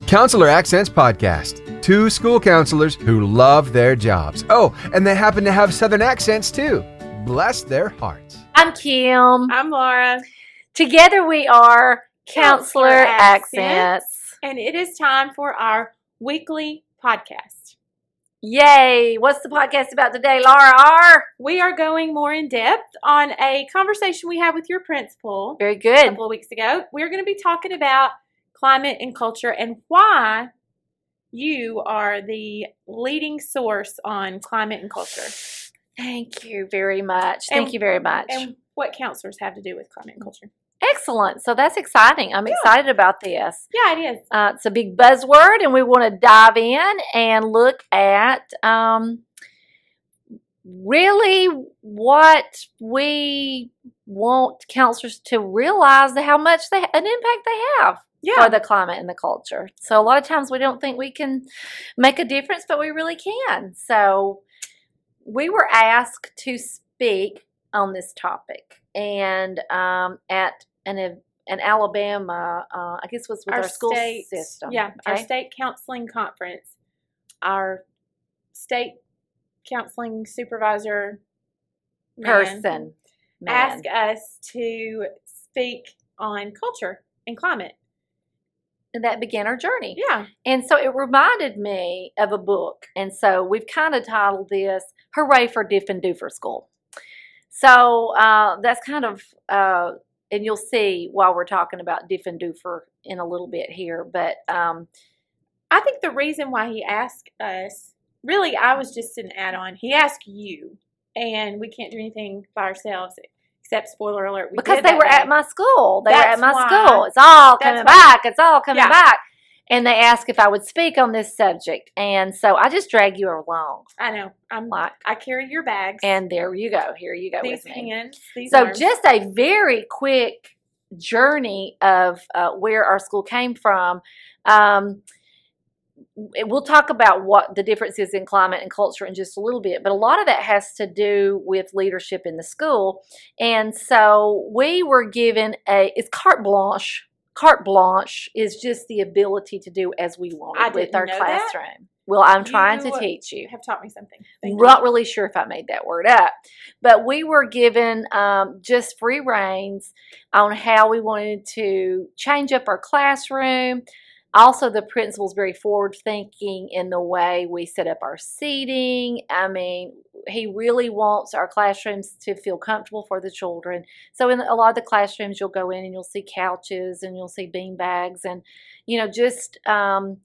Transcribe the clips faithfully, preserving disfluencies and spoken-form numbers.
Counselor Accents Podcast. Two school counselors who love their jobs. Oh, and they happen to have Southern accents too. Bless their hearts. I'm Kim. I'm Laura. Together we are Counselor, Counselor Accents. Accents. And it is time for our weekly podcast. Yay! What's the podcast about today, Laura R? We are going more in depth on a conversation we had with your principal Very a good. couple of weeks ago. We're going to be talking about climate and culture and why you are the leading source on climate and culture. Thank you very much. Thank And- you very much. And what counselors have to do with climate and culture. Excellent. So that's exciting. I'm Yeah. excited about this. Yeah, it is. Uh, it's a big buzzword, and we want to dive in and look at um, really what we want counselors to realize how much they, an impact they have Yeah. for the climate and the culture. So a lot of times we don't think we can make a difference, but we really can. So we were asked to speak on this topic, and um, at an an Alabama, uh, I guess was with our, school state, system. Yeah, our okay? state counseling conference. Our state counseling supervisor man person man. asked us to speak on culture and climate. And that began our journey. Yeah. And so it reminded me of a book. And so we've kind of titled this, Hooray for Diff and Doofer School. So uh, that's kind of, uh, and you'll see while we're talking about Diff and Doofer in a little bit here. But um, I think the reason why he asked us, really, I was just an add-on. He asked you, and we can't do anything by ourselves except, spoiler alert, we because did they that were day. at my school. They That's were at my why- school. It's all that's coming why- back. It's all coming Yeah. back. And they asked if I would speak on this subject. And so I just drag you along. I know. I'm Like, I carry your bags. and there you go. Here you go these with me. hands. These So arms. just a very quick journey of uh, where our school came from. Um, we'll talk about what the difference is in climate and culture in just a little bit, but a lot of that has to do with leadership in the school. And so we were given a, it's carte blanche. Carte blanche is just the ability to do as we I wanted with didn't our know that. classroom. Well, I'm trying to You teach you. You have taught me something. Thank you. Not really sure if I made that word up, but we were given um, just free reins on how we wanted to change up our classroom. Also, the principal's very forward thinking in the way we set up our seating. I mean, he really wants our classrooms to feel comfortable for the children. So in a lot of the classrooms, you'll go in and you'll see couches and you'll see bean bags and, you know, just um,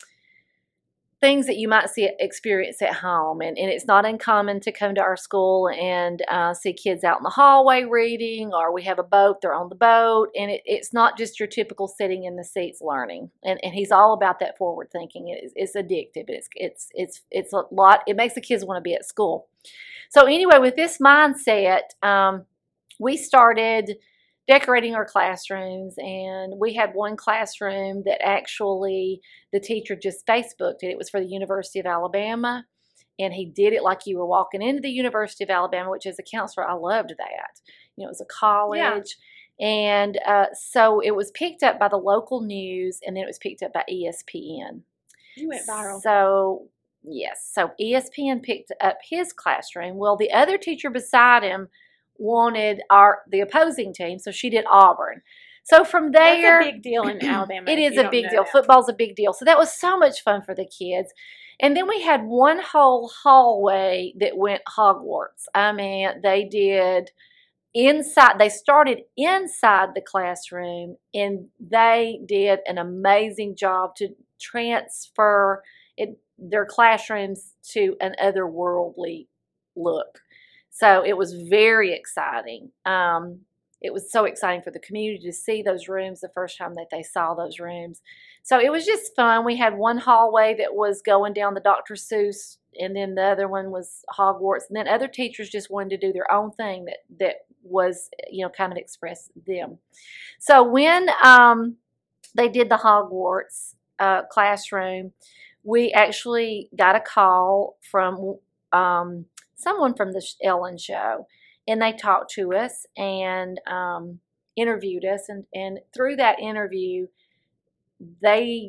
things that you might see experience at home. And, and it's not uncommon to come to our school and uh, see kids out in the hallway reading, or we have a boat, they're on the boat. And it, it's not just your typical sitting in the seats learning. And, and he's all about that forward thinking. It's, it's addictive. It's, it's, it's, it's a lot. It makes the kids want to be at school. So anyway, with this mindset, um, we started decorating our classrooms, and we had one classroom that actually the teacher just Facebooked it. It was for the University of Alabama, and he did it like you were walking into the University of Alabama, which as a counselor, I loved that. You know, it was a college. Yeah. And uh, so it was picked up by the local news, and then it was picked up by E S P N. You went viral. So, yes. So E S P N picked up his classroom. Well, the other teacher beside him wanted our the opposing team, so she did Auburn. So from there, That's a big deal in Alabama. it if is you a don't big know deal. that. Football's a big deal. So that was so much fun for the kids. And then we had one whole hallway that went Hogwarts. I mean, they did inside, they started inside the classroom, and they did an amazing job to transfer it, their classrooms to an otherworldly look. So it was very exciting. Um, it was so exciting for the community to see those rooms the first time that they saw those rooms. So it was just fun. We had one hallway that was going down the Doctor Seuss, and then the other one was Hogwarts. And then other teachers just wanted to do their own thing that, that was, you know, kind of express them. So when um, they did the Hogwarts uh, classroom, we actually got a call from um, someone from the Ellen Show, and they talked to us and um, interviewed us, and, and through that interview, they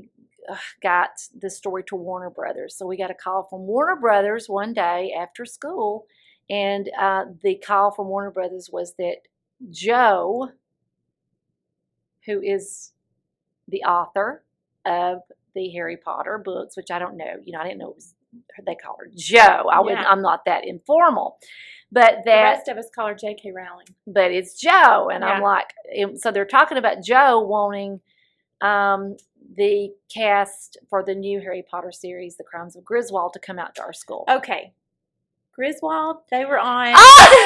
uh, got the story to Warner Brothers. So we got a call from Warner Brothers one day after school, and uh, the call from Warner Brothers was that Joe, who is the author of the Harry Potter books, which I don't know, you know, I didn't know it was, they call her Joe. I wouldn't, Yeah. I'm not that informal, but The that, rest of us call her J K Rowling. but it's Joe, and I'm Yeah. like, so they're talking about Joe wanting um, the cast for the new Harry Potter series, The Crimes of Griswold, to come out to our school. Okay. Griswold, they were on.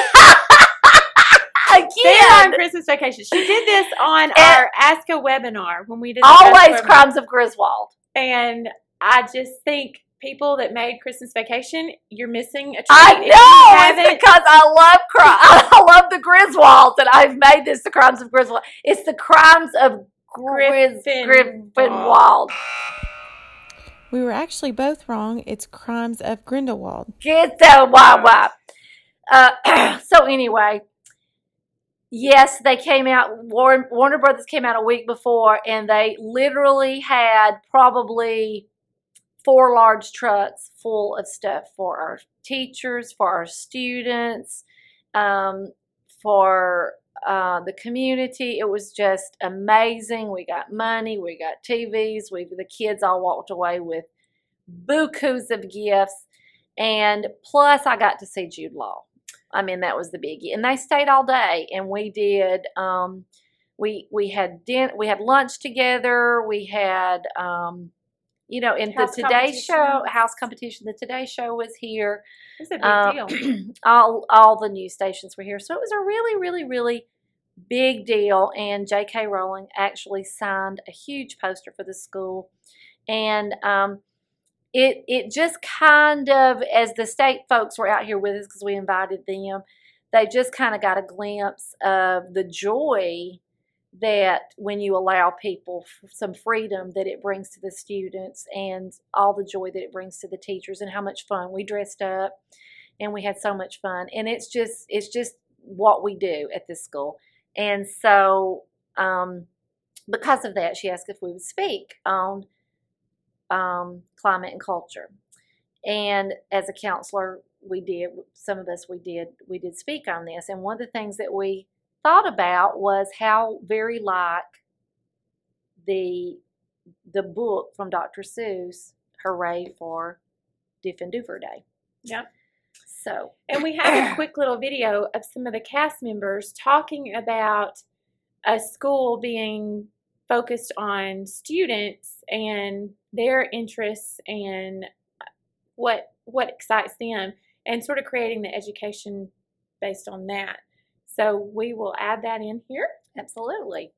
Again, They were on Christmas Vacation. She did this on And- our Ask a webinar when we did the always Ask a webinar. Crimes of Griswold. And I just think people that made Christmas Vacation, you're missing a treat. I If you know, haven't- it's because I love cri- I love the Griswolds, and I've made this The Crimes of Griswold. It's The Crimes of Gris- Griffin- Griffinwald. We were actually both wrong. It's Crimes of Grindelwald. Get the wah wah. Uh, so anyway, yes, they came out. Warner, Warner Brothers came out a week before, and they literally had probably four large trucks full of stuff for our teachers, for our students, um, for uh, the community. It was just amazing. We got money, we got T Vs. We the kids all walked away with bukus of gifts, and plus I got to see Jude Law. I mean, that was the biggie, and they stayed all day, and we did. Um, we we had din- we had lunch together. We had. Um, You know, in House the Today competition. Show, house competition, the Today Show was here. It was a big Um, deal. all all the news stations were here, so it was a really, really, really big deal. And J K Rowling actually signed a huge poster for the school, and um, it it just kind of, as the state folks were out here with us because we invited them, they just kind of got a glimpse of the joy that when you allow people f- some freedom that it brings to the students, and all the joy that it brings to the teachers, and how much fun we dressed up, and we had so much fun. And it's just it's just what we do at this school. And so um, because of that, she asked if we would speak on um, climate and culture. And as a counselor, we did, some of us, we did, we did speak on this. And one of the things that we thought about was how very like the the book from Doctor Seuss, Hooray for Diffendover Day. Yep. So, And we had a quick little video of some of the cast members talking about a school being focused on students and their interests and what what excites them, and sort of creating the education based on that. So we will add that in here. absolutely.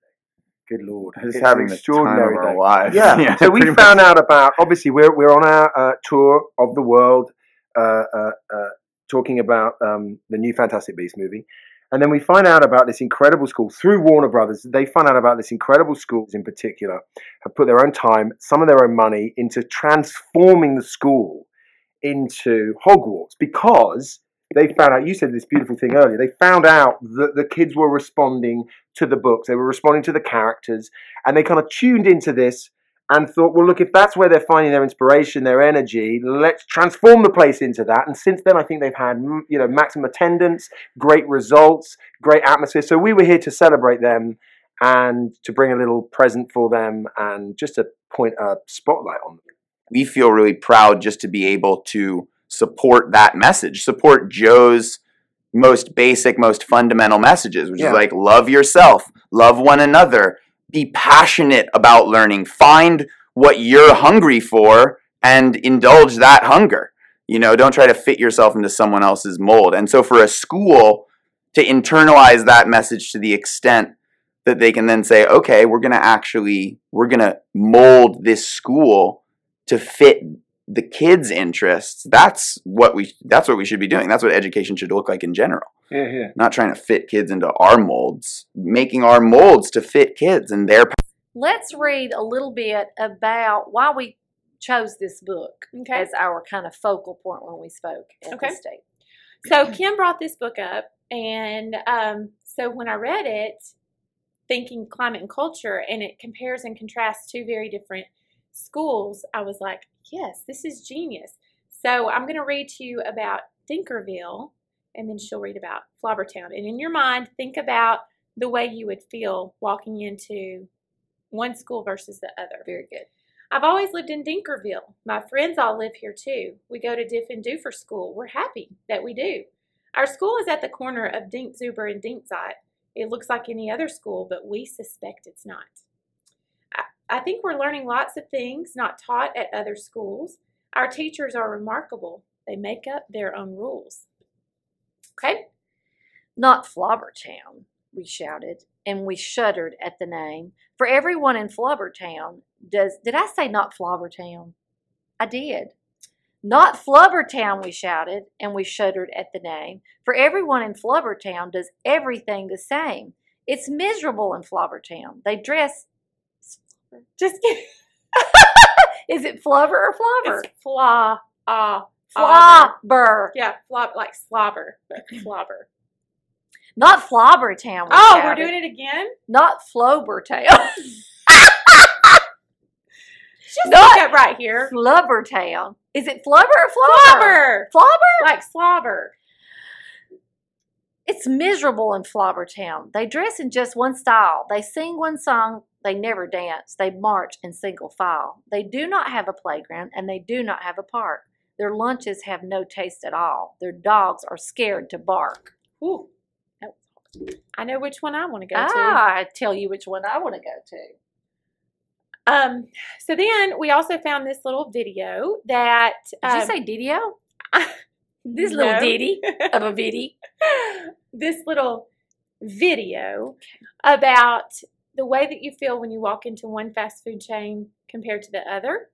Good Lord. Just It's having an the extraordinary time of our day. lives. Yeah. Yeah, So we pretty found out about, obviously, we're, we're on our uh, tour of the world uh, uh, uh, talking about um, the new Fantastic Beasts movie. And then we find out about this incredible school through Warner Brothers. They find out about this incredible school in particular, have put their own time, some of their own money into transforming the school into Hogwarts, because they found out, you said this beautiful thing earlier, they found out that the kids were responding to the books, they were responding to the characters, and they kind of tuned into this and thought, well, look, if that's where they're finding their inspiration, their energy, let's transform the place into that. And since then, I think they've had, you know, maximum attendance, great results, great atmosphere. So we were here to celebrate them and to bring a little present for them and just to point a spotlight on them. We feel really proud just to be able to support that message, support Joe's most basic, most fundamental messages, which Yeah. is like love yourself, love one another, be passionate about learning, find what you're hungry for and indulge that hunger. You know, don't try to fit yourself into someone else's mold. And so for a school to internalize that message to the extent that they can then say, okay, we're going to actually, we're going to mold this school to fit the kids' interests. That's what we that's what we should be doing. That's what education should look like in general. Yeah, yeah. Not trying to fit kids into our molds, making our molds to fit kids and their. Let's read a little bit about why we chose this book Okay. as our kind of focal point when we spoke at Okay. the state. So Kim brought this book up, and um, so when I read it, thinking climate and culture, and it compares and contrasts two very different schools, I was like, yes, this is genius. So I'm going to read to you about Dinkerville, and then she'll read about Flobbertown. And in your mind, think about the way you would feel walking into one school versus the other. Very good. I've always lived in Dinkerville. My friends all live here too. We go to Diff and Doofer School. We're happy that we do. Our school is at the corner of Dink Zuber and Dinkzot. It looks like any other school, but we suspect it's not. I, I think we're learning lots of things not taught at other schools. Our teachers are remarkable. They make up their own rules. Okay? Not Flobbertown, we shouted, and we shuddered at the name. For everyone in Flubbertown does... Did I say not Flobbertown? I did. Not Flubbertown, we shouted, and we shuddered at the name. For everyone in Flubbertown does everything the same. It's miserable in Flobbertown. They dress... Just kidding. Is it flubber or flobber? It's fla, ah, Flobber. Yeah, flob, like slobber, but flobber. Not Flobbertown. Oh, shouted. We're doing it again? Not Flobbertown. Just look up right here. Flubbertown. Is it flubber or flobber? Flobber. Flobber? Like slobber. It's miserable in Flobbertown. They dress in just one style. They sing one song. They never dance. They march in single file. They do not have a playground, and they do not have a park. Their lunches have no taste at all. Their dogs are scared to bark. Ooh. I know which one I want to go ah, to. I tell you which one I want to go to. Um. So then we also found this little video that... Did um, you say Didio? This no. little ditty of a viddy. This little video about the way that you feel when you walk into one fast food chain compared to the other.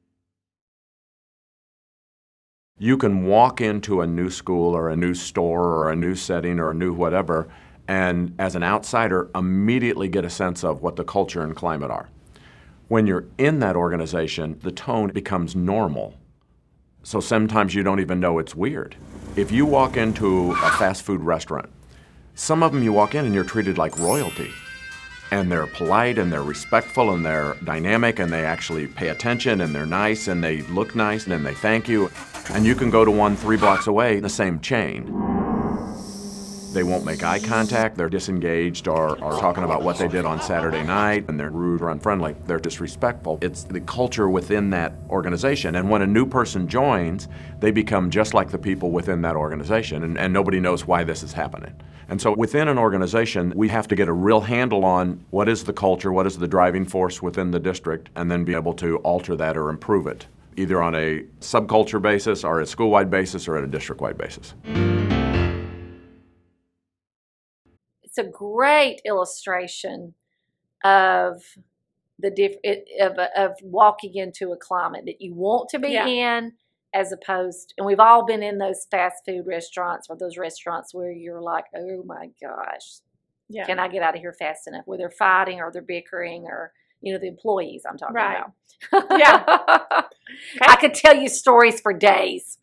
You can walk into a new school or a new store or a new setting or a new whatever, and as an outsider, immediately get a sense of what the culture and climate are. When you're in that organization, the tone becomes normal. So sometimes you don't even know it's weird. If you walk into a fast food restaurant, some of them you walk in and you're treated like royalty. And they're polite and they're respectful and they're dynamic and they actually pay attention and they're nice and they look nice and they thank you. And you can go to one three blocks away, the same chain. They won't make eye contact, they're disengaged or are talking about what they did on Saturday night, and they're rude or unfriendly, they're disrespectful. It's the culture within that organization, and when a new person joins, they become just like the people within that organization, and, and nobody knows why this is happening. And so within an organization, we have to get a real handle on what is the culture, what is the driving force within the district, and then be able to alter that or improve it, either on a subculture basis or a school-wide basis or at a district-wide basis. It's a great illustration of the diff- of, of walking into a climate that you want to be Yeah. in, as opposed, and we've all been in those fast food restaurants or those restaurants where you're like, oh my gosh, Yeah. can I get out of here fast enough? Where they're fighting or they're bickering, or, you know, the employees I'm talking Right. about. Yeah. I could tell you stories for days.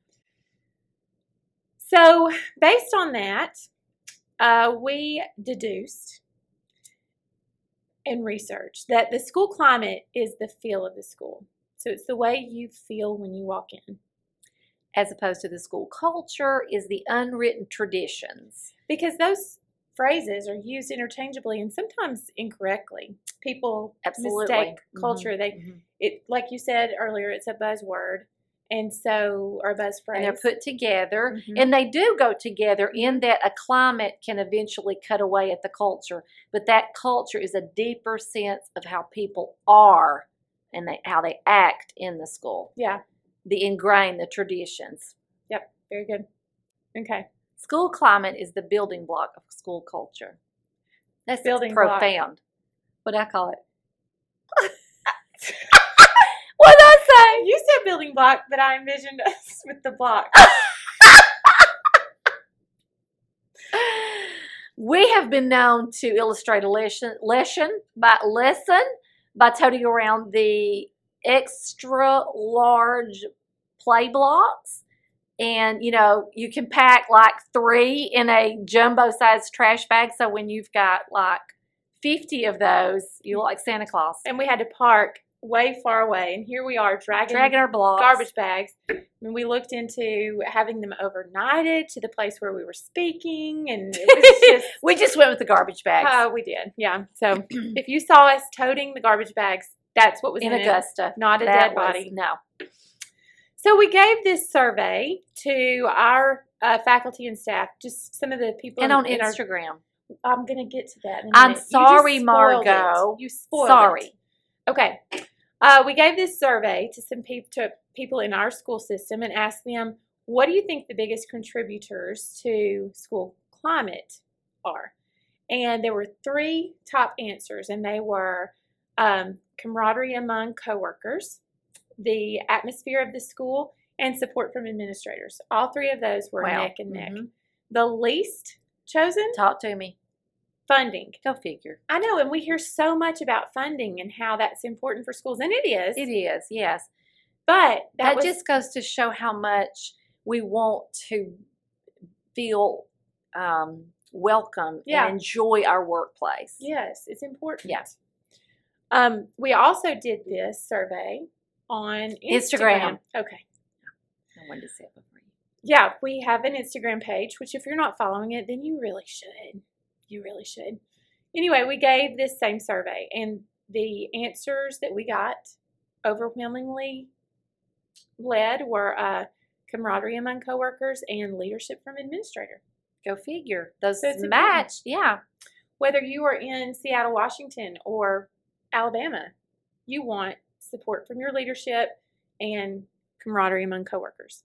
So based on that, uh, we deduced and researched that the school climate is the feel of the school. So it's the way you feel when you walk in. As opposed to the school culture is the unwritten traditions. Because those phrases are used interchangeably and sometimes incorrectly. People Absolutely. mistake culture. Mhm. They, Mhm. it, like you said earlier, it's a buzzword, and so or a buzz phrase. And they're put together, Mhm. and they do go together in that a climate can eventually cut away at the culture, but that culture is a deeper sense of how people are and they, how they act in the school. Yeah. The ingrained, the traditions. Yep. Very good. Okay. School climate is the building block of school culture. That's Building block. profound. What do I call it? What did I say? You said building block, but I envisioned us with the block. We have been known to illustrate a lesson, lesson by lesson by toting around the extra large play blocks. And, you know, you can pack like three in a jumbo-sized trash bag. So when you've got like fifty of those, you look like Santa Claus. And we had to park way far away, and here we are dragging, dragging our blocks. garbage bags. And we looked into having them overnighted to the place where we were speaking, and it was just we just went with the garbage bags. Oh, we did, yeah. So if you saw us toting the garbage bags, that's what was in, in Augusta, it, not a that dead was, body. No. So we gave this survey to our uh, faculty and staff, just some of the people And in, on in our, Instagram. I'm going to get to that in a I'm minute. sorry, You just spoiled Margot. it. You spoiled Sorry. it. Okay. Uh, we gave this survey to some peop- to people in our school system and asked them, what do you think the biggest contributors to school climate are? And there were three top answers, and they were um, camaraderie among coworkers, the atmosphere of the school, and support from administrators. All three of those were Wow. neck and neck. Mhm. The least chosen, Talk to me. funding. Go figure. I know, and we hear so much about funding and how that's important for schools, and it is. It is, yes. But that, That was, just goes to show how much we want to feel um, welcome Yeah. and enjoy our workplace. yes, it's important. Yeah. Um, we also did this survey on Instagram. Instagram. Okay. I wanted to say it before you. Yeah, we have an Instagram page, which if you're not following it, then you really should. You really should. Anyway, we gave this same survey, and the answers that we got overwhelmingly led were uh, camaraderie among coworkers and leadership from administrator. Go figure. Those So it's match, yeah. Whether you are in Seattle, Washington, or Alabama, you want support from your leadership and camaraderie among coworkers.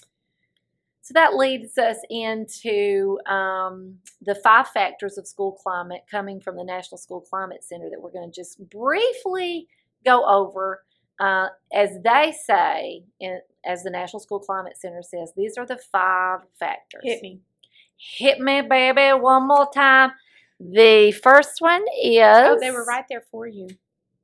So that leads us into um, the five factors of school climate coming from the National School Climate Center that we're going to just briefly go over. Uh, as they say, in, as the National School Climate Center says, these are the five factors. Hit me. Hit me, baby, one more time. The first one is... Oh, they were right there for you.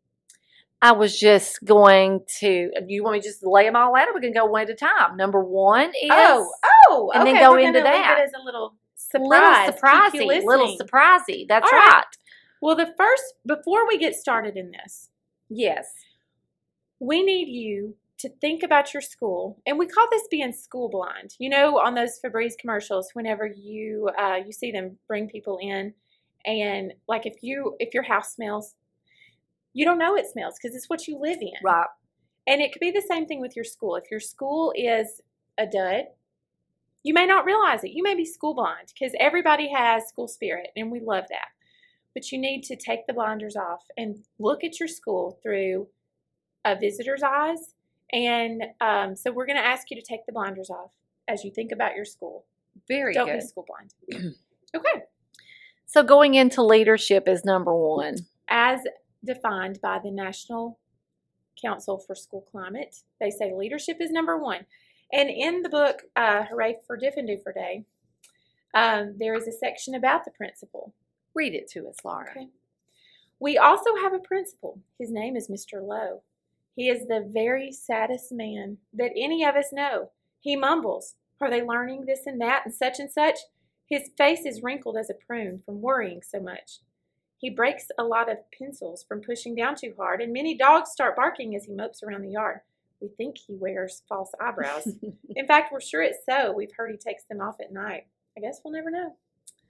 I was just going to... You want me to just lay them all out, or we can go one at a time? Number one is... Oh, oh, and okay. then go We're into gonna leave that. it as a little surprise. Little Keep you surprisey. Little listening. surprisey. That's All right. right. Well, the first, before we get started in this, Yes. we need you to think about your school, and we call this being school blind. You know, on those Febreze commercials, whenever you uh, you see them bring people in, and like if you if your house smells, you don't know it smells because it's what you live in. Right. And it could be the same thing with your school. If your school is a dud, you may not realize it. You may be school blind because everybody has school spirit, and we love that. But you need to take the blinders off and look at your school through a visitor's eyes. And um, so we're going to ask you to take the blinders off as you think about your school. Very Don't good. be school blind. Okay. So going into leadership is number one. As defined by the National Council for School Climate, they say leadership is number one. And in the book, uh, Hooray for Diffendufer Day, um, there is a section about the principal. Read it to us, Laura. Okay. We also have a principal. His name is Mister Lowe. He is the very saddest man that any of us know. He mumbles, "Are they learning this and that and such and such?" His face is wrinkled as a prune from worrying so much. He breaks a lot of pencils from pushing down too hard, and many dogs start barking as he mopes around the yard. We think he wears false eyebrows. In fact, we're sure it's so. We've heard he takes them off at night. I guess we'll never know.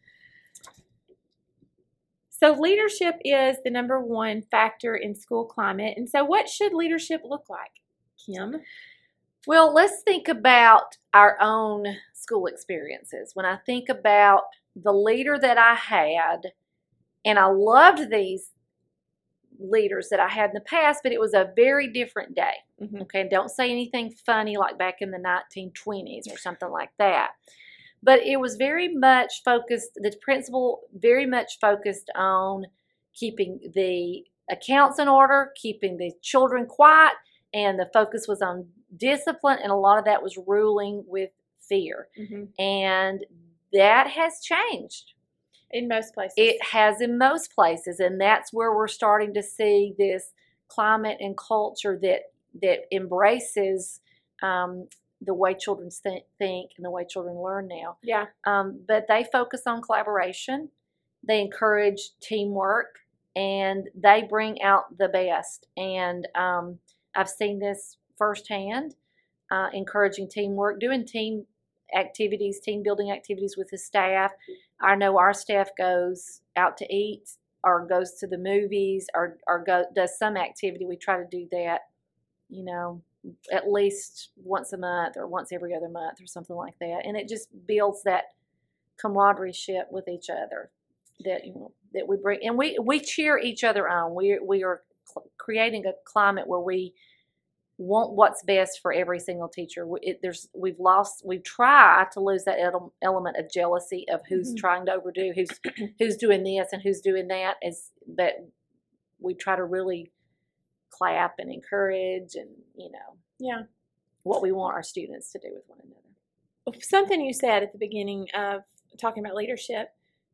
So leadership is the number one factor in school climate. And so what should leadership look like, Kim? Well, let's think about our own school experiences. When I think about the leader that I had, and I loved these leaders that I had in the past, but it was a very different day. Mm-hmm. Okay, don't say anything funny like back in the nineteen twenties or something like that. But it was very much focused, the principal very much focused on keeping the accounts in order, keeping the children quiet, and the focus was on discipline, and a lot of that was ruling with fear. Mm-hmm. And that has changed. In most places. It has in most places, and that's where we're starting to see this climate and culture that that embraces um, the way children th- think and the way children learn now. Yeah. Um, but they focus on collaboration. They encourage teamwork and they bring out the best. And um, I've seen this firsthand, uh, encouraging teamwork, doing team activities, team building activities with the staff. I know our staff goes out to eat or goes to the movies or, or go, does some activity. We try to do that, you know, at least once a month or once every other month or something like that. And it just builds that camaraderie with each other that, you know, that we bring. And we, we cheer each other on. We, we are cl- creating a climate where we want what's best for every single teacher. It, there's we've lost we've tried to lose that ele- element of jealousy of who's mm-hmm. trying to overdo, who's who's doing this and who's doing that. Is but we try to really clap and encourage and you know yeah what we want our students to do with one another. Something you said at the beginning of talking about leadership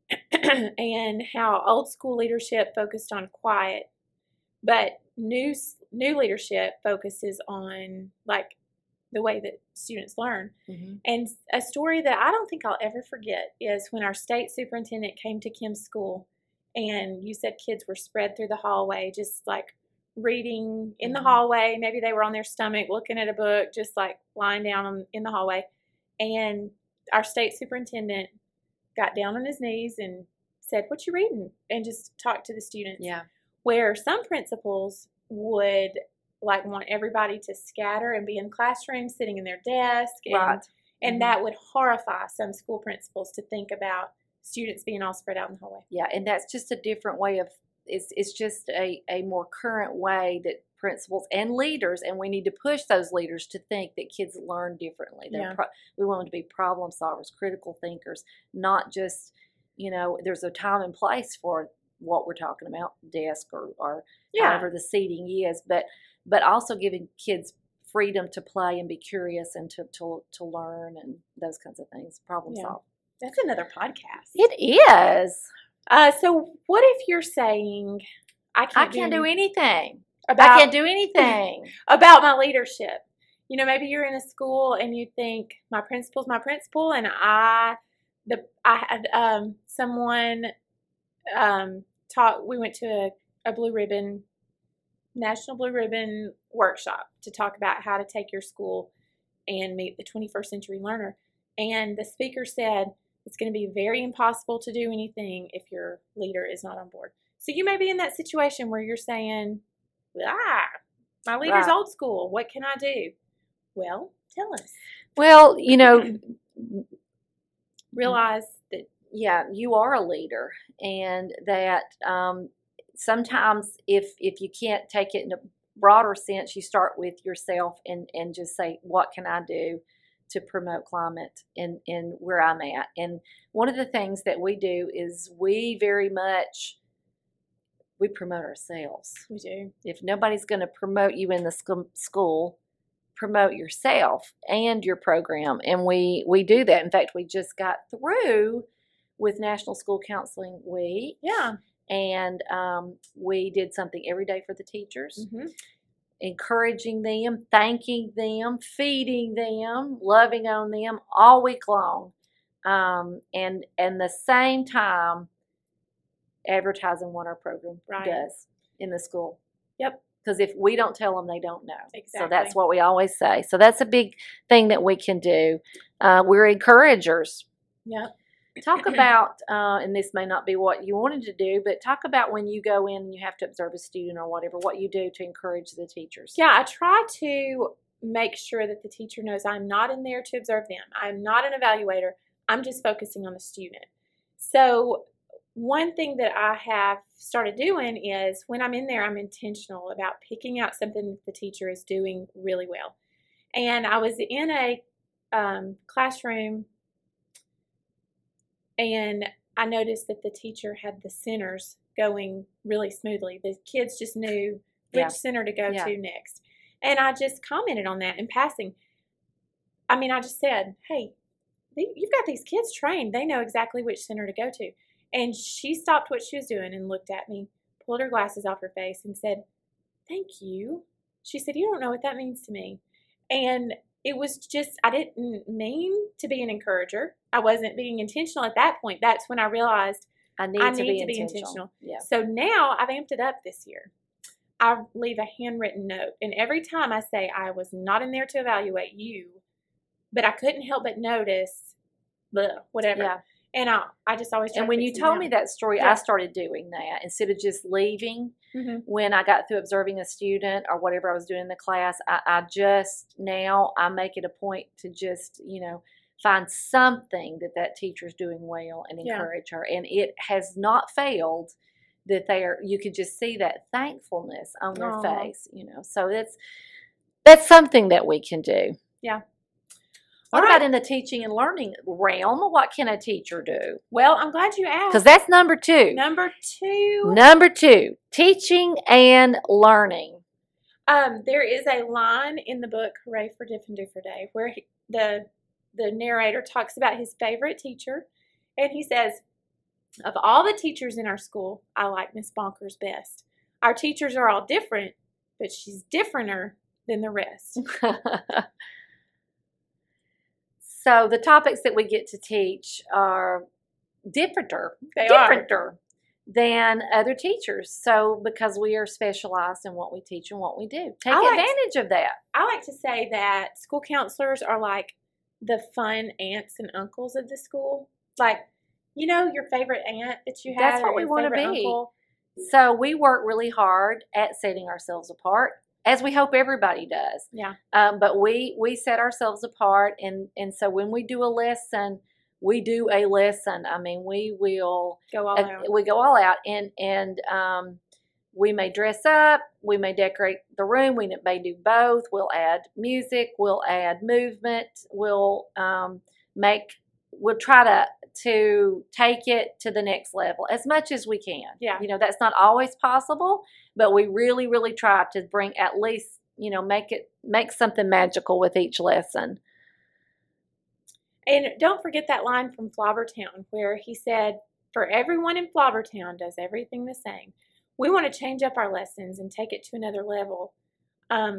and how old school leadership focused on quiet, but new new leadership focuses on like the way that students learn. Mm-hmm. And a story that I don't think I'll ever forget is when our state superintendent came to Kim's school, and you said kids were spread through the hallway, just like reading in the mm-hmm. hallway. Maybe they were on their stomach looking at a book, just like lying down on, in the hallway. And our state superintendent got down on his knees and said, "What you reading?" and just talked to the students. Yeah. Where some principals would like want everybody to scatter and be in classrooms sitting in their desk. And, right. and mm-hmm. that would horrify some school principals to think about students being all spread out in the hallway. Yeah, and that's just a different way of, it's, it's just a, a more current way that principals and leaders, and we need to push those leaders to think that kids learn differently. They're Yeah. pro- we want them to be problem solvers, critical thinkers, not just, you know, there's a time and place for what we're talking about, desk or, or Yeah. however the seating is, but but also giving kids freedom to play and be curious and to to, to learn and those kinds of things, problem Yeah. solve. That's another podcast. It is. Uh, so what if you're saying, I can't, I can't do, do anything. about, I can't do anything. about my leadership? You know, maybe you're in a school and you think my principal's my principal, and I, the I had um, someone um, talk. We went to a, a blue ribbon, National Blue Ribbon workshop to talk about how to take your school and meet the twenty-first century learner. And the speaker said it's going to be very impossible to do anything if your leader is not on board. So you may be in that situation where you're saying, ah, my leader's Right. old school. What can I do? Well, tell us. Well, you know, Realize that, yeah, you are a leader, and that um, sometimes if if you can't take it in a broader sense, you start with yourself and, and just say, what can I do to promote climate in, in where I'm at? And one of the things that we do is we very much, we promote ourselves. we do. If nobody's going to promote you in the sc- school, promote yourself and your program. And we, we do that. In fact, we just got through with National School Counseling Week. Yeah. And um, we did something every day for the teachers, Mm-hmm. encouraging them, thanking them, feeding them, loving on them all week long. Um, and and the same time, advertising what our program Right. does in the school. Yep. Because if we don't tell them, they don't know. So Exactly. that's what we always say. So that's a big thing that we can do. Uh, we're encouragers. Yep. Talk about, uh, and this may not be what you wanted to do, but talk about when you go in and you have to observe a student or whatever, what you do to encourage the teachers. Yeah, I try to make sure that the teacher knows I'm not in there to observe them. I'm not an evaluator. I'm just focusing on the student. So one thing that I have started doing is when I'm in there, I'm intentional about picking out something that the teacher is doing really well. And I was in a um, classroom, and I noticed that the teacher had the centers going really smoothly. The kids just knew which Yeah. center to go Yeah. to next. And I just commented on that in passing. I mean, I just said, hey, you've got these kids trained. They know exactly which center to go to. And she stopped what she was doing and looked at me, pulled her glasses off her face and said, thank you. She said, you don't know what that means to me. And it was just, I didn't mean to be an encourager. I wasn't being intentional at that point. That's when I realized I need, I to, need be to be intentional. intentional. Yeah. So now I've amped it up this year. I leave a handwritten note, and every time I say I was not in there to evaluate you, but I couldn't help but notice, blah, whatever. Yeah. And I, I just always try And to when fix you it told now. me that story, Yeah. I started doing that instead of just leaving. Mm-hmm. When I got through observing a student or whatever I was doing in the class, I, I just now I make it a point to just, you know, find something that that teacher's doing well and Yeah. encourage her. And it has not failed that they are, you could just see that thankfulness on their Aw. face, you know. So that's, that's something that we can do. Yeah. What All about right. in the teaching and learning realm? What can a teacher do? Well, I'm glad you asked. Because that's number two. Number two, Number two, teaching and learning. um, there is a line in the book Hooray for Diffendufer Day where he, the the narrator talks about his favorite teacher, and he says, "Of all the teachers in our school, I like Miss Bonkers best. Our teachers are all different, but she's differenter than the rest." So the topics that we get to teach are differenter, They are. differenter than other teachers. So because we are specialized in what we teach and what we do, take I like- advantage of that. I like to say that school counselors are like the fun aunts and uncles of the school. Like, you know, your favorite aunt that you have. That's what or we your wanna favorite be. uncle. So we work really hard at setting ourselves apart, as we hope everybody does. Yeah. Um, but we we set ourselves apart, and and so when we do a lesson, we do a lesson. I mean, we will Go all uh, out. we go all out, and and um, we may dress up, we may decorate the room, we may do both. We'll add music, we'll add movement, we'll um, make we'll try to to take it to the next level as much as we can. Yeah. You know, that's not always possible, but we really, really try to bring at least, you know, make it make something magical with each lesson. And don't forget that line from Flobbertown where he said, "For everyone in Flobbertown does everything the same. We want to change up our lessons and take it to another level." Um,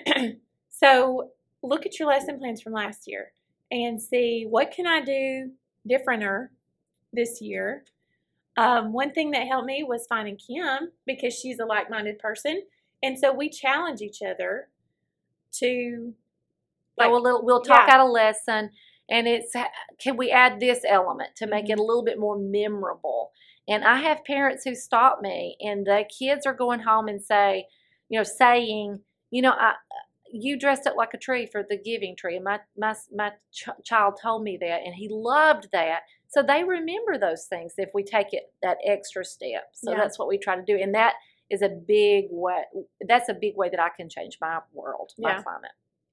so look at your lesson plans from last year and see, what can I do differenter this year? Um, one thing that helped me was finding Kim, because she's a like-minded person. And so we challenge each other to, like, So we'll, little- we'll talk yeah. out a lesson, and it's, can we add this element to make it a little bit more memorable? And I have parents who stop me, and the kids are going home and say, you know, saying, you know, I, you dressed up like a tree for the giving tree, and my my my ch- child told me that, and he loved that. So they remember those things if we take it that extra step. So Yeah. that's what we try to do, and that is a big way. That's a big way that I can change my world, my Yeah. climate.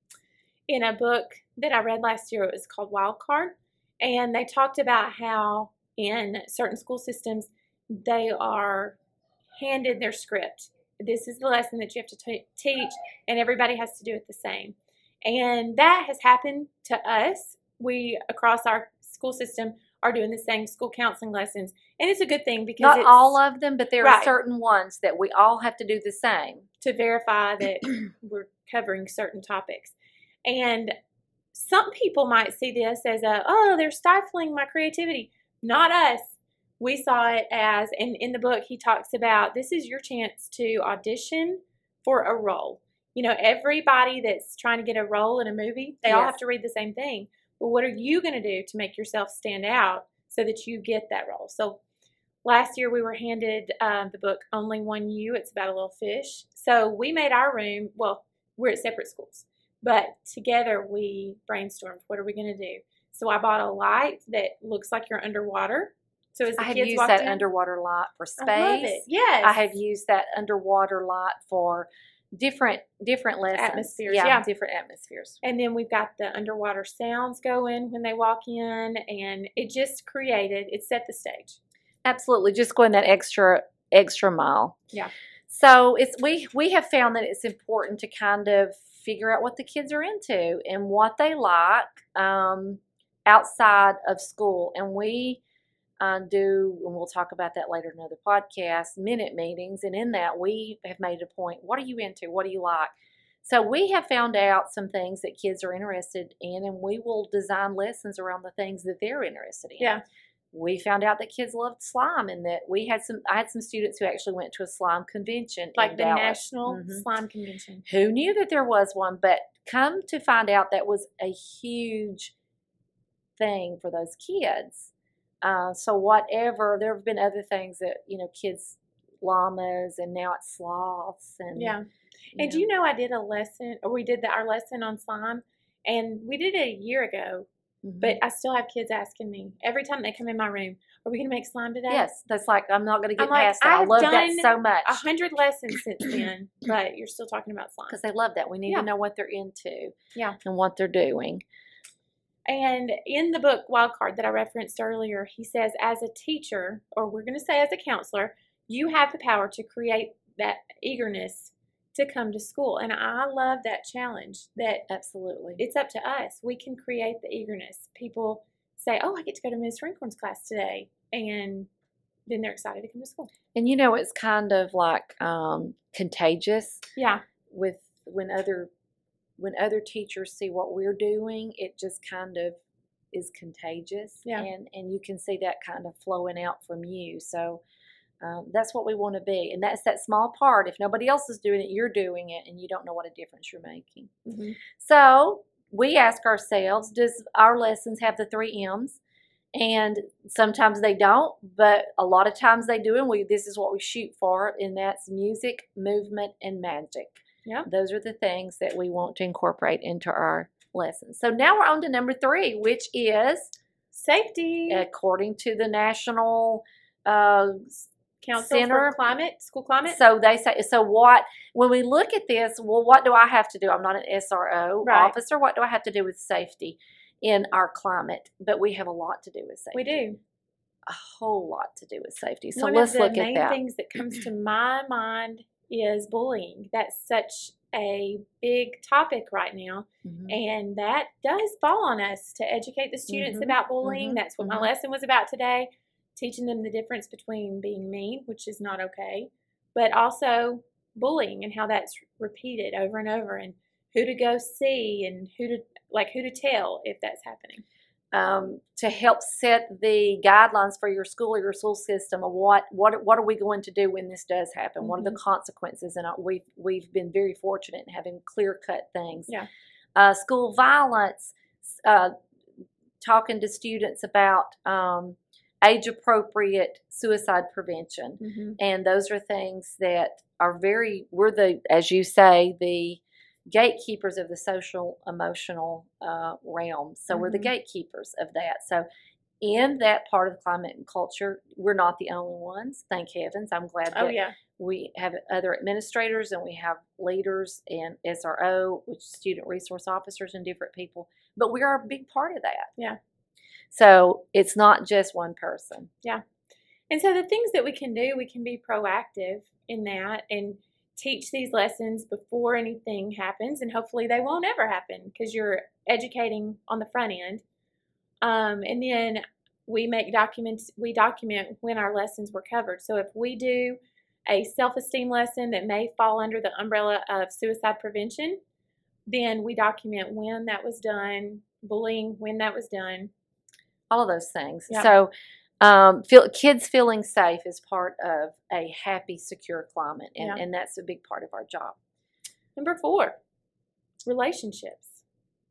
in a book that I read last year. It was called Wild Card, and they talked about how in certain school systems they are handed their script. This is the lesson that you have to t- teach, and everybody has to do it the same. And that has happened to us. We, across our school system, are doing the same school counseling lessons, and it's a good thing because Not it's all of them, but there are Right. certain ones that we all have to do the same. to verify that we're covering certain topics. And some people might see this as a, oh, they're stifling my creativity. Not us. We saw it as, and in the book he talks about, this is your chance to audition for a role. You know, everybody that's trying to get a role in a movie, they all Yes. have to read the same thing. But what are you going to do to make yourself stand out so that you get that role? So last year we were handed uh, the book Only One You. It's about a little fish. So we made our room, well, we're at separate schools, but together we brainstormed, what are we going to do? So I bought a light that looks like you're underwater. So as the I have kids used walked that in, underwater light for space. I love it. Yes. I have used that underwater light for different different lessons. Atmospheres, Yeah, yeah. different atmospheres. And then we've got the underwater sounds going when they walk in, and it just created, it set the stage. Absolutely, just going that extra extra mile. Yeah. So it's we we have found that it's important to kind of figure out what the kids are into and what they like um, outside of school, and we uh, do, and we'll talk about that later in another podcast, minute meetings, and in that we have made a point. What are you into? What do you like? So we have found out some things that kids are interested in, and we will design lessons around the things that they're interested in. Yeah. we found out that kids loved slime, and that we had some. I had some students who actually went to a slime convention, Like in the Dallas. National Mhm. Slime Convention. Who knew that there was one? But come to find out, that was a huge thing for those kids. Uh, so whatever, there have been other things that, you know, kids, llamas, and now it's sloths. And Yeah. And do you know, I did a lesson, or we did the, our lesson on slime, and we did it a year ago, Mhm. but I still have kids asking me every time they come in my room, are we going to make slime today? Yes, that's like, I'm not going to get I'm like, past that. I I've love that done so much. A hundred lessons since then, but you're still talking about slime. Because they love that. We need Yeah. to know what they're into. Yeah. And what they're doing. And in the book Wildcard that I referenced earlier, he says, as a teacher, or we're going to say as a counselor, you have the power to create that eagerness to come to school. And I love that challenge, that Absolutely. it's up to us. We can create the eagerness. People say, oh, I get to go to Miss Rinkhorn's class today. And then they're excited to come to school. And you know, it's kind of like um, contagious. Yeah. With when other when other teachers see what we're doing, it just kind of is contagious. Yeah. And and you can see that kind of flowing out from you. So um, that's what we want to be. And that's that small part. If nobody else is doing it, you're doing it, and you don't know what a difference you're making. Mm-hmm. So we ask ourselves, does our lessons have the three M's? And sometimes they don't, but a lot of times they do, and we this is what we shoot for, and that's music, movement, and magic. Yeah. Those are the things that we want to incorporate into our lessons. So now we're on to number three, which is safety. According to the National uh, Council Center for Climate, School Climate. So they say, so what, when we look at this, well, what do I have to do? I'm not an S R O Right. officer. What do I have to do with safety in our climate? But we have a lot to do with safety. We do. A whole lot to do with safety. So One let's of the look at main that. things that comes to my mind is bullying. That's such a big topic right now. Mhm. And that does fall on us to educate the students Mhm, about bullying. mhm, That's what my mhm. lesson was about today, teaching them the difference between being mean, which is not okay, but also bullying and how that's repeated over and over, and who to go see and who to like who to tell if that's happening. Um, to help set the guidelines for your school or your school system of what what what are we going to do when this does happen? What are the Mhm. consequences? And uh, we've we've been very fortunate in having clear cut things. Yeah. Uh, school violence, uh, talking to students about um, age appropriate suicide prevention, Mm-hmm. and those are things that are very. We're the, as you say, the gatekeepers of the social emotional uh, realm. So we're the Mhm. gatekeepers of that. So in that part of climate and culture, we're not the only ones. Thank heavens. I'm glad that Oh yeah. we have other administrators, and we have leaders and S R O, which is student resource officers, and different people. But we are a big part of that. Yeah. So it's not just one person. Yeah. And so the things that we can do, we can be proactive in that and teach these lessons before anything happens, and hopefully they won't ever happen because you're educating on the front end. Um, and then we make documents, we document when our lessons were covered. So if we do a self-esteem lesson that may fall under the umbrella of suicide prevention, then we document when that was done, bullying, when that was done. All of those things. Yeah. So um, feel, kids feeling safe is part of a happy, secure climate, and, Yeah. and that's a big part of our job. Number four, relationships.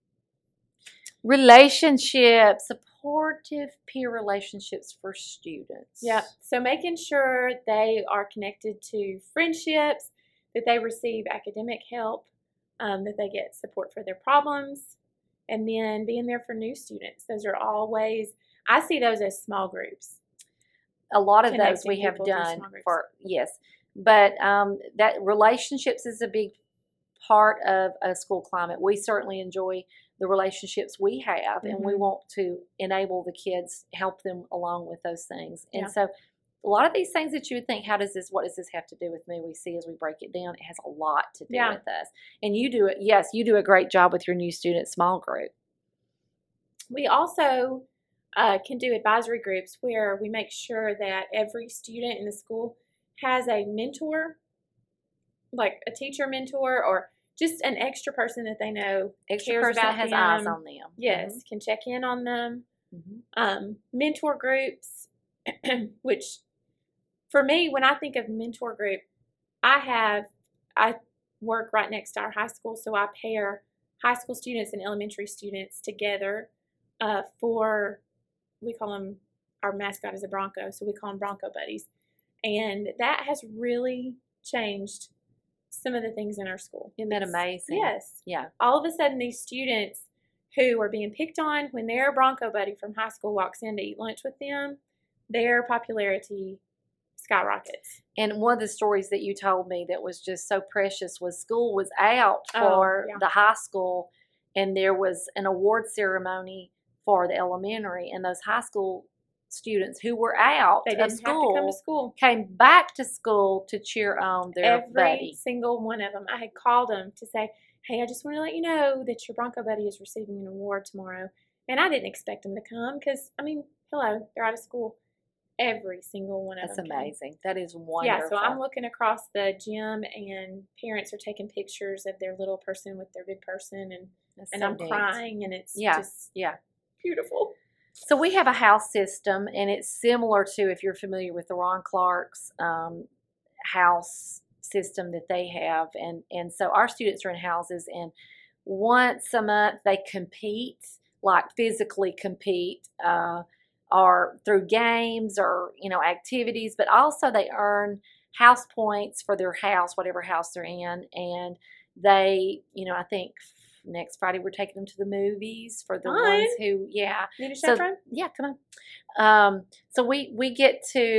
Relationships, supportive peer relationships for students. Yeah. So making sure they are connected to friendships, that they receive academic help, um, that they get support for their problems, and then being there for new students. Those are all ways, I see those as small groups. A lot of those Connecting we have people through done small groups. for, yes. But um, that relationships is a big part of a school climate. We certainly enjoy the relationships we have, and we Mhm. want to enable the kids, help them along with those things. And Yeah. so a lot of these things that you would think, how does this, what does this have to do with me? We see as we break it down, it has a lot to do Yeah. with us. And you do it, yes, you do a great job with your new student small group. We also uh, can do advisory groups where we make sure that every student in the school has a mentor, like a teacher mentor, or just an extra person that they know Extra cares person about that has them. eyes on them. Yes, Mhm. can check in on them. Mm-hmm. Um, mentor groups, which for me, when I think of mentor group, I have, I work right next to our high school, so I pair high school students and elementary students together uh, for, we call them, our mascot is a Bronco, so we call them Bronco Buddies. And that has really changed some of the things in our school. Isn't that amazing? Yes. Yeah. All of a sudden, these students who are being picked on, when their Bronco buddy from high school walks in to eat lunch with them, their popularity skyrockets. And one of the stories that you told me that was just so precious was school was out Oh, for yeah. the high school, and there was an award ceremony for the elementary, and those high school students who were out They of didn't school, have to come to school. came back to school to cheer on their Every buddy. single one of them. I had called them to say, hey, I just want to let you know that your Bronco buddy is receiving an award tomorrow. And I didn't expect them to come because, I mean, hello, they're out of school. Every single one of That's them came. amazing. That is wonderful. Yeah, so I'm looking across the gym, and parents are taking pictures of their little person with their big person, and, That's and so I'm neat. crying, and it's Yeah, just yeah. beautiful. So we have a house system, and it's similar to, if you're familiar with the Ron Clark's um, house system that they have. And, and so our students are in houses, and once a month they compete, like physically compete, uh, or through games or, you know, activities, but also they earn house points for their house, whatever house they're in. And they, you know, I think next Friday we're taking them to the movies for the Fun. ones who, yeah. Need a So, chaperone? yeah, come on. Um, so we, we get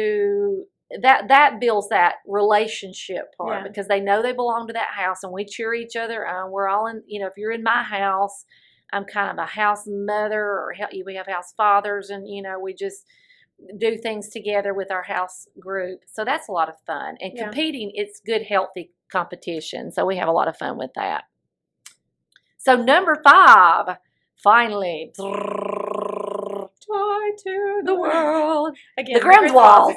to, that that builds that relationship part, Yeah. because they know they belong to that house, and we cheer each other on. We're all in, you know, if you're in my house, I'm kind of a house mother, or we have house fathers, and, you know, we just do things together with our house group. So that's a lot of fun. And Yeah. competing, it's good, healthy competition. So we have a lot of fun with that. So number five, finally, Joy to the world. Again, The Grimswalds.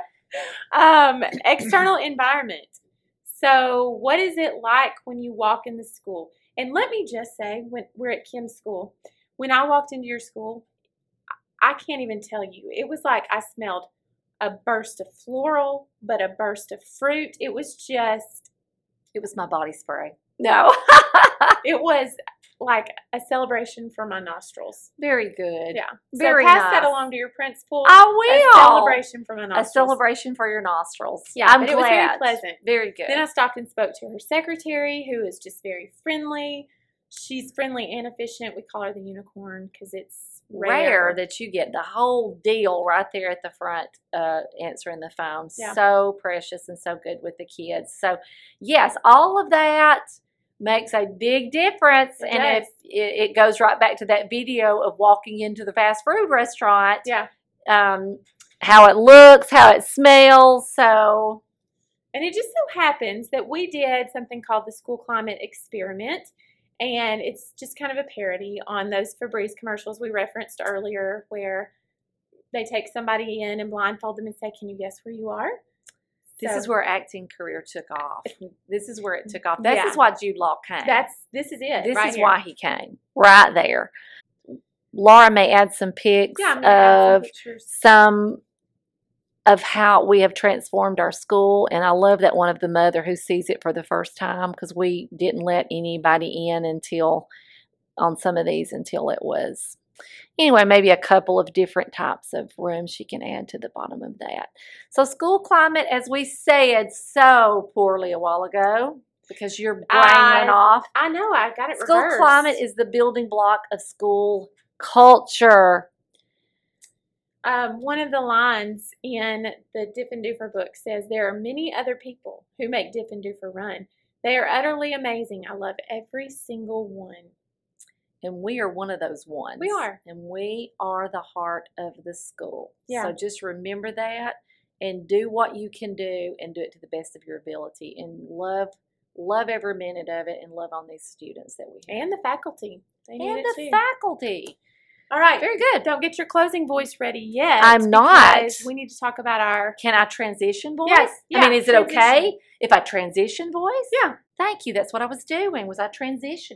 um, external environment. So what is it like when you walk in the school? And let me just say, when we're at Kim's school, when I walked into your school, I can't even tell you. It was like I smelled a burst of floral, but a burst of fruit. It was just, It was my body spray. No. it was like a celebration for my nostrils. Very good. Yeah. Very so pass nice. that along to your principal. I will. A celebration for my A nostrils. celebration for your nostrils. Yeah, I'm but glad. it was very pleasant. Very good. Then I stopped and spoke to her secretary, who is just very friendly. She's friendly and efficient. We call her the unicorn because it's rare. rare. that you get the whole deal right there at the front, uh, answering the phone. Yeah. So precious and so good with the kids. So, yes, all of that makes a big difference. It and does. if it, it goes right back to that video of walking into the fast food restaurant. Yeah. Um, how it looks, how it smells. So, And it just so happens that we did something called the School Climate Experiment. And it's just kind of a parody on those Febreze commercials we referenced earlier, where they take somebody in and blindfold them and say, can you guess where you are? this So is where acting career took off. This is where it took off. This Yeah. is why Jude Law came. That's, this is it. This right is here. why he came. Right there. Laura may add some pics Yeah, I'm gonna add some of pictures. some of how we have transformed our school. And I love that one of the mother who sees it for the first time, because we didn't let anybody in until on some of these until it was anyway, maybe a couple of different types of rooms she can add to the bottom of that. So school climate, as we said so poorly a while ago, because your brain I- went off. I know, I got it School reversed. climate is the building block of school culture. Um, one of the lines in the Diffendufer book says, there are many other people who make Diffendufer run. They are utterly amazing. I love every single one. And we are one of those ones. We are. And we are the heart of the school. Yeah. So just remember that and do what you can do and do it to the best of your ability. And love love every minute of it and love on these students that we have. And the faculty. They need And it the too. faculty. All right. Very good. Don't get your closing voice ready yet. I'm not. because We need to talk about our... Can I transition voice? Yes, I mean, yeah, is it okay transition. if I transition voice? Yeah. Thank you. That's what I was doing, was I transitioning.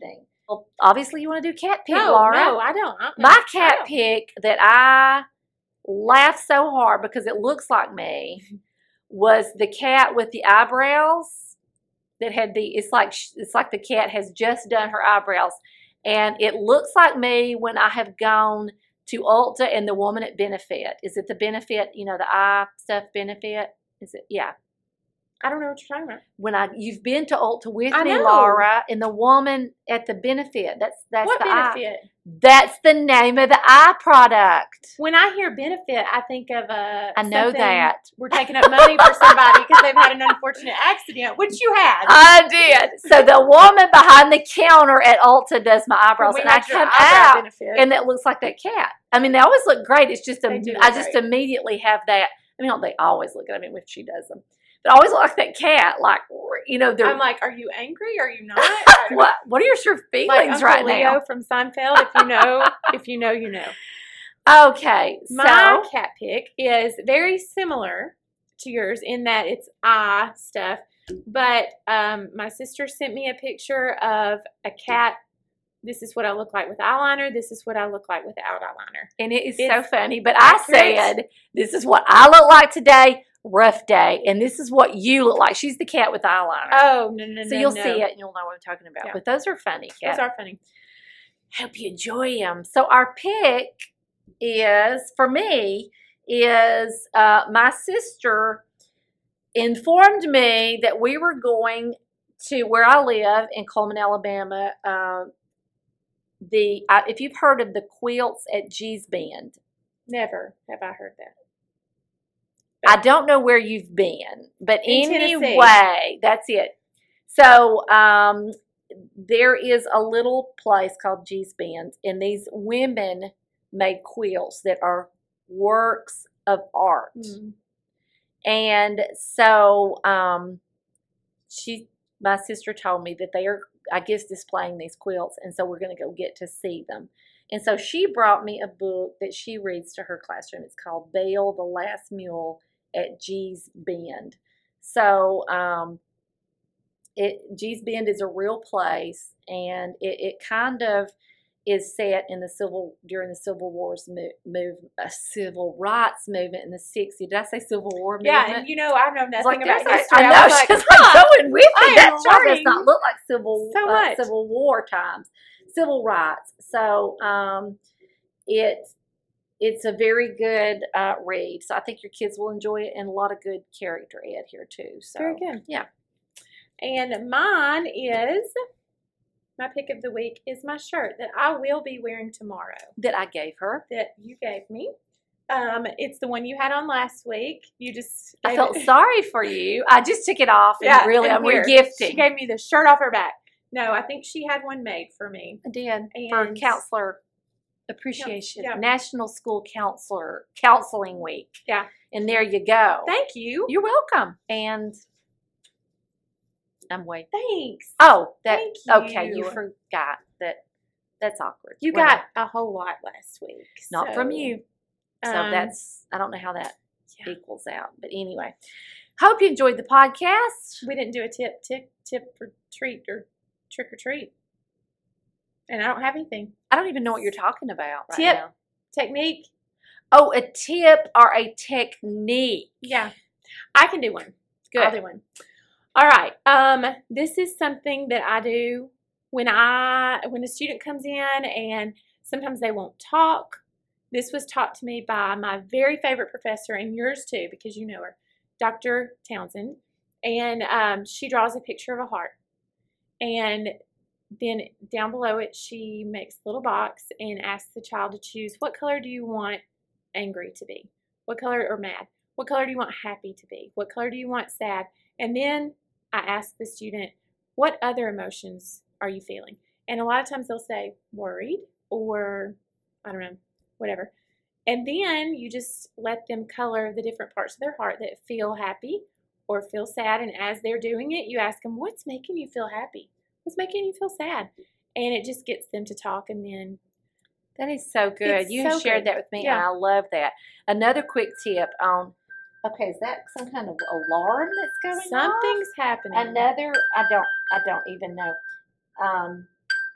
Well, obviously you want to do cat pick, No, Laura. no, I don't. Uh-uh. My I cat don't. pick that I laughed so hard because it looks like me was the cat with the eyebrows that had the. It's like it's like the cat has just done her eyebrows, and it looks like me when I have gone to Ulta and the woman at Benefit. Is it the Benefit? You know, the eye stuff Benefit. Is it? Yeah. I don't know what you're talking about. When I you've been to Ulta with I me, know. Laura, and the woman at the Benefit. That's that's What the eye. benefit? That's the name of the eye product. When I hear benefit, I think of a. I know something- that. We're taking up money for somebody because they've had an unfortunate accident, which you had. I did. So the woman behind the counter at Ulta does my eyebrows, When we and I had your come eyebrow out, benefit. and it looks like that cat. I mean, they always look great. It's just They a, do I look just great. immediately have that. I mean, don't they always look at? I mean, if she does them, but I always look like that cat. Like, you know, they're I'm like, are you angry? Are you not? I don't- what? What are your your feelings Like Uncle right Leo now? from Seinfeld. If you know, if you know, you know. Okay, My so cat pick is very similar to yours in that it's eye stuff, but um, my sister sent me a picture of a cat. This is what I look like with eyeliner. This is what I look like without eyeliner. and it is It's so funny. But I accurate. said, this is what I look like today. Rough day, and this is what you look like. She's the cat with eyeliner. Oh no no no! So you'll no. see it and you'll know what I'm talking about. Yeah. But those are funny cats. Those are funny. Hope you enjoy them. So our pick is, for me, is uh, my sister informed me that we were going to where I live in Coleman, Alabama. Uh, the I, if you've heard of the quilts at G's Bend, Never have I heard that. I don't know where you've been, but In Tennessee. anyway, that's it. So um, there is a little place called G's Bend, and these women made quilts that are works of art. Mm. And so um, she, my sister told me that they are, I guess, displaying these quilts, and so we're going to go get to see them. And so she brought me a book that she reads to her classroom. It's called Belle, the Last Mule at G's Bend. So um, it G's Bend is a real place, and it, it kind of is set in the civil during the Civil War's move, move uh, civil rights movement in the sixties. Did I say Civil War movement? Yeah, and you know I know It's nothing like about that. history. I I, know was she's like, like huh, going with I me. am That sure does learning not look like civil so uh, much. Civil War times, civil rights. So um, it it's a very good uh, read. So I think your kids will enjoy it, and a lot of good character ed here too. So Very good. yeah. And mine is my pick of the week is my shirt that I will be wearing tomorrow That I gave her. that you gave me. Um, it's the one you had on last week. You just I gave felt it- sorry for you. I just took it off, and Yeah, really, and I'm here, regifting. She gave me the shirt off her back. No, I think she had one made for me. I did for And- counselor appreciation, Yeah. National School Counselor Counseling Week. Yeah. And there you go. Thank you. You're welcome. And I'm waiting. Thanks. Oh, that Thank okay. You you. forgot that. That's awkward. You Well, got a whole lot last week. not from so, you. So um, that's I don't know how that yeah. equals out. But anyway, hope you enjoyed the podcast. We didn't do a tip, tip, tip or treat or trick or treat. And I don't have anything. I don't even know what you're talking about right Tip. now. Technique. Oh, a tip or a technique. Yeah. I can do one. Good. I'll do one. All right. Um, this is something that I do when I when a student comes in and sometimes they won't talk. This was taught to me by my very favorite professor, and yours too, because you know her, Doctor Townsend. And um, she draws a picture of a heart. And then down below it, she makes a little box and asks the child to choose, what color do you want angry to be? What color, or mad? What color do you want happy to be? What color do you want sad? And then I ask the student, what other emotions are you feeling? And a lot of times they'll say worried or, I don't know, whatever. And then you just let them color the different parts of their heart that feel happy or feel sad. And as they're doing it, you ask them, what's making you feel happy? What's making you feel sad? And it just gets them to talk. And then That is so good. It's You so shared good. that with me, Yeah. and I love that. Another quick tip on, okay, is that some kind of alarm that's going something's happening. off? Another, I don't, I don't even know. Um,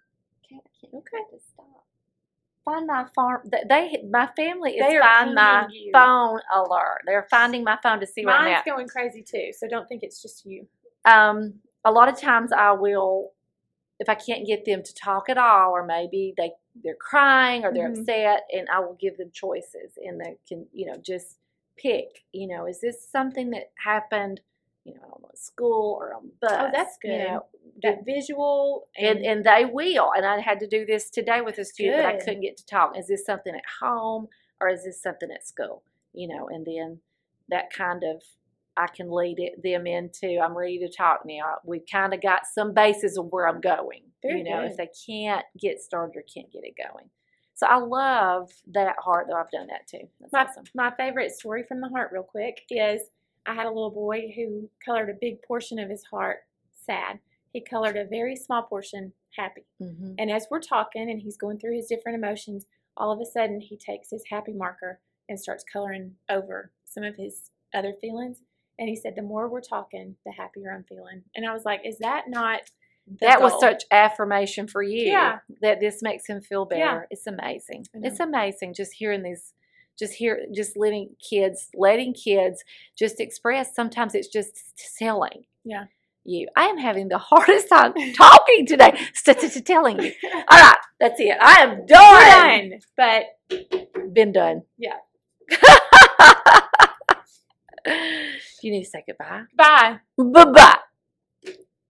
can't. I can't. Okay, to stop. Find my farm. They, my family is They are find my pinging you. phone alert. They're finding my phone to see where I'm Mine's at. going crazy too, so don't think it's just you. Um, a lot of times I will, if I can't get them to talk at all, or maybe they they're crying or they're Mhm. upset, and I will give them choices, and they can, you know, just pick. You know, is this something that happened, you know, on school or on the bus? Oh, that's good. You know, That visual and and they will. And I had to do this today with a student, but I good. couldn't get to talk. Is this something at home or is this something at school? You know, and then that kind of I can lead it, them into. I'm ready to talk now. We've kind of got some basis of where I'm going. Very you know, good. if they can't get started or can't get it going. So I love that heart, though. I've done that too. That's My, awesome. my favorite story from the heart, real quick, is I had a little boy who colored a big portion of his heart sad. He colored a very small portion happy. Mm-hmm. And as we're talking and he's going through his different emotions, all of a sudden he takes his happy marker and starts coloring over some of his other feelings. And he said, the more we're talking, the happier I'm feeling. And I was like, is that not the That was goal? such affirmation for you. Yeah. That this makes him feel better. Yeah. It's amazing. I know. It's amazing just hearing these, just hear, just letting kids, letting kids just express. Sometimes it's just telling. Yeah. You. I am having the hardest time talking today. Telling you. All right, that's it. I am done. We're done. But Been done. yeah. You need to say goodbye. Bye. Bye bye.